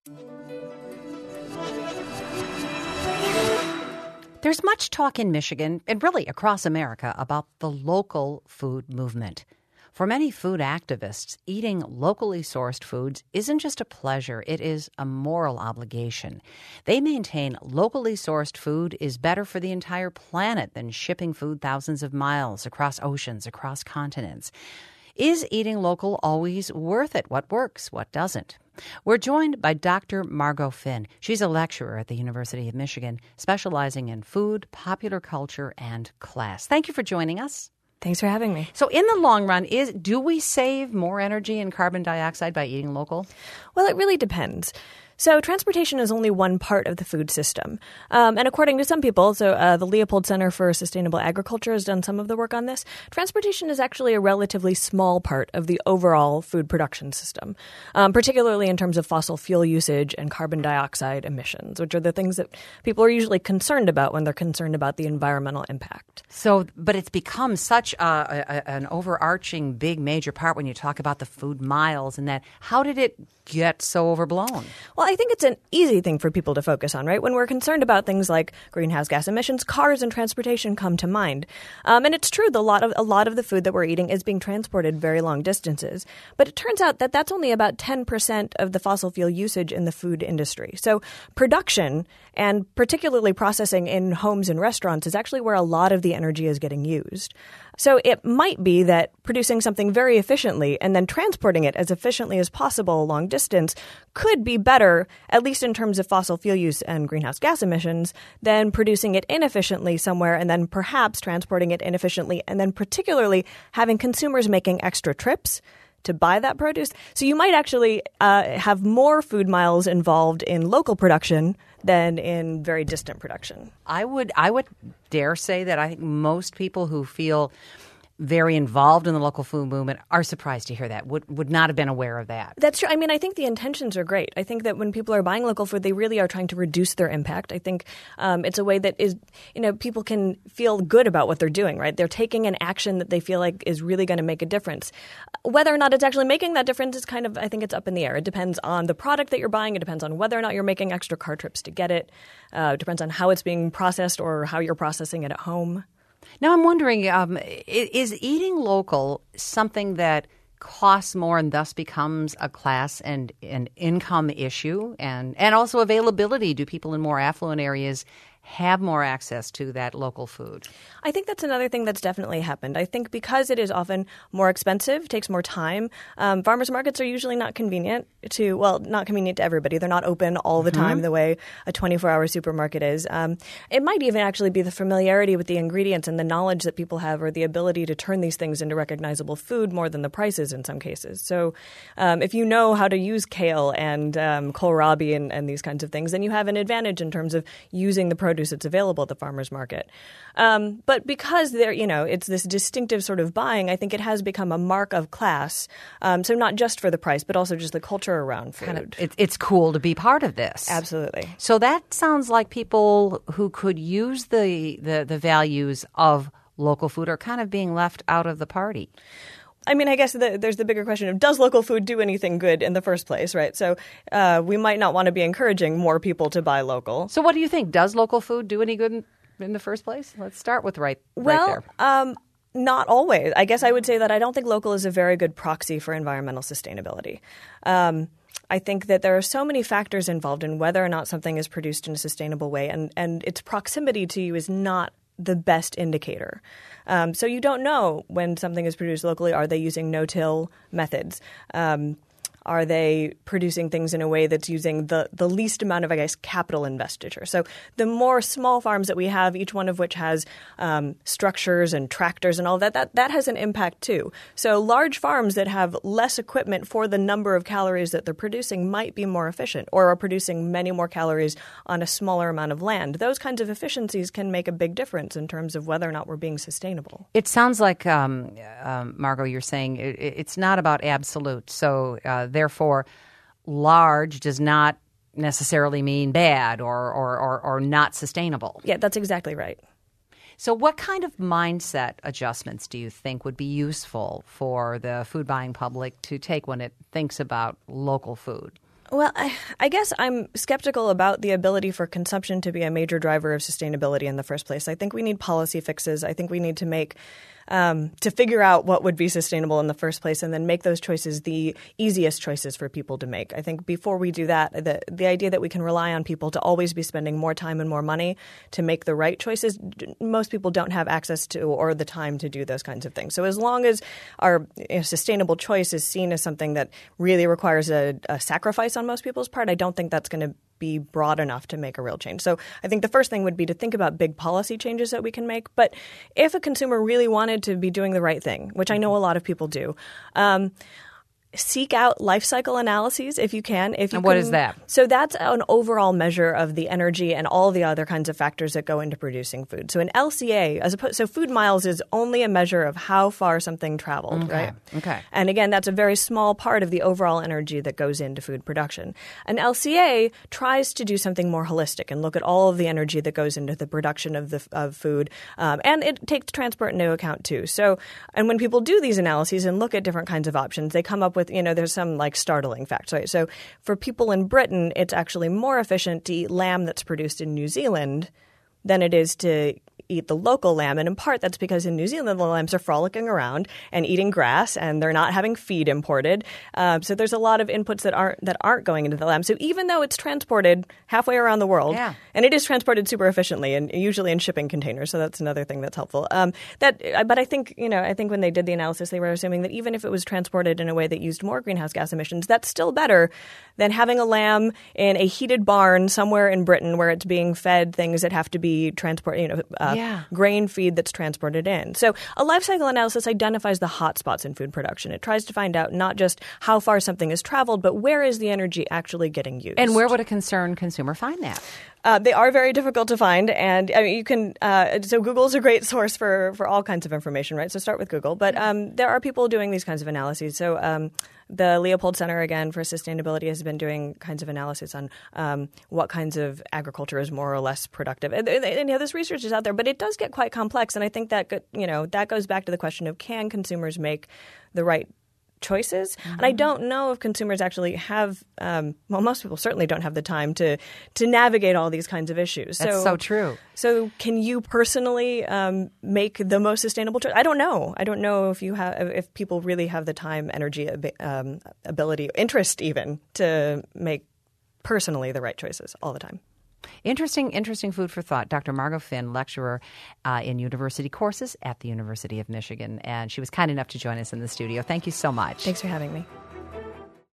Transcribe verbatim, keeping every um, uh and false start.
There's much talk in Michigan, and really across America, about the local food movement. For many food activists, eating locally sourced foods isn't just a pleasure, it is a moral obligation. They maintain locally sourced food is better for the entire planet than shipping food thousands of miles across oceans, across continents. Is eating local always worth it? What works? What doesn't? We're joined by Doctor Margot Finn. She's a lecturer at the University of Michigan, specializing in food, popular culture, and class. Thank you for joining us. Thanks for having me. So in the long run, is do we save more energy and carbon dioxide by eating local? Well, it really depends. So transportation is only one part of the food system. Um, and according to some people, so uh, the Leopold Center for Sustainable Agriculture has done some of the work on this, transportation is actually a relatively small part of the overall food production system, um, particularly in terms of fossil fuel usage and carbon dioxide emissions, which are the things that people are usually concerned about when they're concerned about the environmental impact. So, but it's become such a, a, an overarching big major part when you talk about the food miles and that. How did it get so overblown? Well, I think it's an easy thing for people to focus on, right? When we're concerned about things like greenhouse gas emissions, cars and transportation come to mind. Um, and it's true that a lot of a lot of the food that we're eating is being transported very long distances. But it turns out that that's only about ten percent of the fossil fuel usage in the food industry. So production and particularly processing in homes and restaurants is actually where a lot of the energy is getting used. So it might be that producing something very efficiently and then transporting it as efficiently as possible a long distance could be better, at least in terms of fossil fuel use and greenhouse gas emissions, than producing it inefficiently somewhere and then perhaps transporting it inefficiently and then particularly having consumers making extra trips to buy that produce. So you might actually uh, have more food miles involved in local production than in very distant production. I would I would dare say that I think most people who feel very involved in the local food movement are surprised to hear that, would would not have been aware of that. That's true. I mean, I think the intentions are great. I think that when people are buying local food, they really are trying to reduce their impact. I think um, it's a way that is, you know, people can feel good about what they're doing, right? They're taking an action that they feel like is really going to make a difference. Whether or not it's actually making that difference is kind of, I think it's up in the air. It depends on the product that you're buying. It depends on whether or not you're making extra car trips to get it. Uh, it depends on how it's being processed or how you're processing it at home. Now, I'm wondering, um, is eating local something that costs more and thus becomes a class and an income issue? And, and also availability. Do people in more affluent areas have more access to that local food? I think that's another thing that's definitely happened. I think because it is often more expensive, takes more time, um, farmers markets are usually not convenient to, well, not convenient to everybody. They're not open all the mm-hmm. time the way a twenty-four hour supermarket is. Um, it might even actually be the familiarity with the ingredients and the knowledge that people have or the ability to turn these things into recognizable food more than the prices in some cases. So um, if you know how to use kale and um, kohlrabi and, and these kinds of things, then you have an advantage in terms of using the produce that's available at the farmer's market. Um, but because there, you know, it's this distinctive sort of buying, I think it has become a mark of class. Um, so not just for the price, but also just the culture around food. Kind of, it, it's cool to be part of this. Absolutely. So that sounds like people who could use the, the, the values of local food are kind of being left out of the party. I mean, I guess the, there's the bigger question of, does local food do anything good in the first place, right? So uh, we might not want to be encouraging more people to buy local. So what do you think? Does local food do any good in, in the first place? Let's start with right, well, right there. Um, not always. I guess I would say that I don't think local is a very good proxy for environmental sustainability. Um, I think that there are so many factors involved in whether or not something is produced in a sustainable way, and, and its proximity to you is not the best indicator. Um, so you don't know when something is produced locally. Are they using no-till methods? Um, Are they producing things in a way that's using the, the least amount of, I guess, capital investiture? So the more small farms that we have, each one of which has um, structures and tractors and all that, that, that has an impact too. So large farms that have less equipment for the number of calories that they're producing might be more efficient or are producing many more calories on a smaller amount of land. Those kinds of efficiencies can make a big difference in terms of whether or not we're being sustainable. It sounds like, um, um, Margot, you're saying it, it's not about absolute. So uh, therefore, large does not necessarily mean bad or, or, or, or not sustainable. Yeah, that's exactly right. So what kind of mindset adjustments do you think would be useful for the food buying public to take when it thinks about local food? Well, I, I guess I'm skeptical about the ability for consumption to be a major driver of sustainability in the first place. I think we need policy fixes. I think we need to make um, to figure out what would be sustainable in the first place and then make those choices the easiest choices for people to make. I think before we do that, the, the idea that we can rely on people to always be spending more time and more money to make the right choices, most people don't have access to or the time to do those kinds of things. So as long as our you know, sustainable choice is seen as something that really requires a, a sacrifice on most people's part, I don't think that's going to be broad enough to make a real change. So I think the first thing would be to think about big policy changes that we can make. But if a consumer really wanted to be doing the right thing, which I know a lot of people do, um, seek out life cycle analyses if you can. If you and what can, is that? So that's an overall measure of the energy and all the other kinds of factors that go into producing food. So an L C A, as opposed, so food miles is only a measure of how far something traveled, Okay. right? Okay. And again, that's a very small part of the overall energy that goes into food production. An L C A tries to do something more holistic and look at all of the energy that goes into the production of the of food, um, and it takes transport into account too. So, and when people do these analyses and look at different kinds of options, they come up with you know, there's some like startling facts, right? So for people in Britain, it's actually more efficient to eat lamb that's produced in New Zealand than it is to eat the local lamb. And in part, that's because in New Zealand, the lambs are frolicking around and eating grass, and they're not having feed imported. Um, so there's a lot of inputs that aren't that aren't going into the lamb. So even though it's transported halfway around the world, yeah. and it is transported super efficiently and usually in shipping containers, so that's another thing that's helpful. Um, that, but I think you know, I think when they did the analysis, they were assuming that even if it was transported in a way that used more greenhouse gas emissions, that's still better than having a lamb in a heated barn somewhere in Britain where it's being fed things that have to be transported, you know, uh, yeah. grain feed that's transported in. So a life cycle analysis identifies the hot spots in food production. It tries to find out not just how far something has traveled, but where is the energy actually getting used. And where would a concerned consumer find that? Uh, they are very difficult to find, and I mean, you can. Uh, so Google is a great source for, for all kinds of information, right? So start with Google. But um, there are people doing these kinds of analyses. So um, the Leopold Center, again, for Sustainability has been doing kinds of analysis on um, what kinds of agriculture is more or less productive. And, and, and you know, this research is out there, but it does get quite complex. And I think that you know that goes back to the question of can consumers make the right choices. Mm-hmm. And I don't know if consumers actually have, um, well, most people certainly don't have the time to to navigate all these kinds of issues. That's so, so true. So can you personally um, make the most sustainable choice? I don't know. I don't know if you have, if people really have the time, energy, um, ability, interest even to make personally the right choices all the time. Interesting, interesting food for thought. Doctor Margot Finn, lecturer uh, in university courses at the University of Michigan. And she was kind enough to join us in the studio. Thank you so much. Thanks for having me.